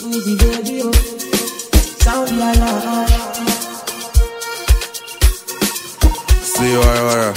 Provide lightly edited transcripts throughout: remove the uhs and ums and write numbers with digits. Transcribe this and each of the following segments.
the radio. Sound the alarm. See why.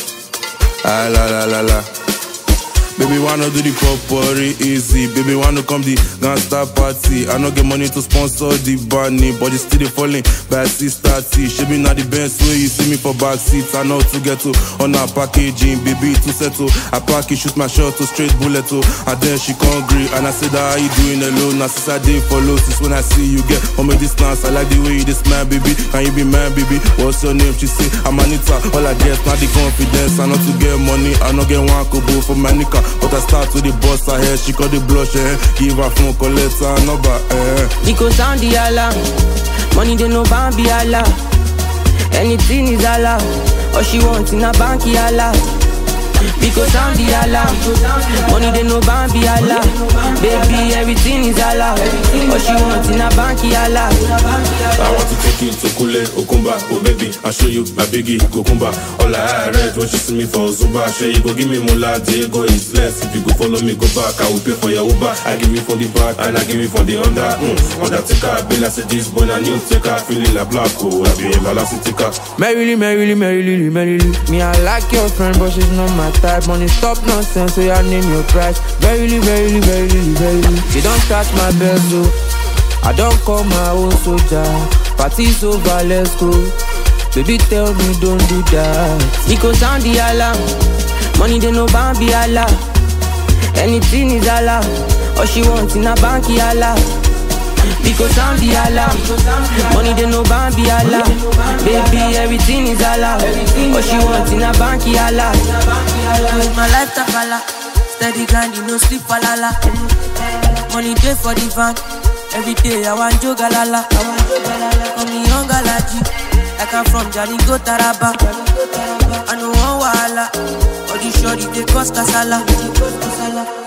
Ah la la la la. Baby wanna do the potpourri easy. Baby wanna come the gangsta party. I no get money to sponsor the bunny, but you still dey falling by 6:30. She be not the best way you see me for back seats. I know to get to on her packaging, baby to settle. I pack it, shoot my shot to straight bullet to. And then she can't agree, and I said how you doing alone? Now since I did follow, since when I see you get on my distance, I like the way you dey smile, baby. Can you be mine, baby? What's your name? She say I'm Anita. All I get not the confidence. I know to get money, I no get one kobo for my nigga. But I start to the boss ahead, she got the blush, give her phone, collect her number, Because sound the alarm, money they no Bambi Allah. Anything is allowed, all she wants in a banky Allah. Because sound the alarm, money they no Bambi Allah. Baby, everything is allowed, all she wants in a banky Allah. I want to take you to Kule, Okumba, oh baby, I'll show you my biggie, Kokumba. All I read when she see me for Zumba. Sure you go give me Mula, Diego is less. If you go follow me, go back, I will pay for your Uber. I give you from the back, and I give you from the under. Undertaker, Bill, I said this boy, a new taker. Feeling like black, oh, I be a balancing taker. Merrily, me I like your friend, but she's not my type. Money stop nonsense, so I name your price. Verily. She don't scratch my bell, so I don't call my own soldier. Party's over, let's go. Baby, tell me don't do that. Because sound the alarm, money they no Bambi Allah. Anything is allowed, all she wants in a banky Allah. Because sound the alarm, money they no Bambi Allah. Baby, everything is allowed, all she wants in a banky Allah. My life takala, steady grinding, no sleep falala. Money day for the van, every day I want jogalala. Come me young galaji, I come from Jali go Taraba. I know one wahala, all the shorty they cost kasala.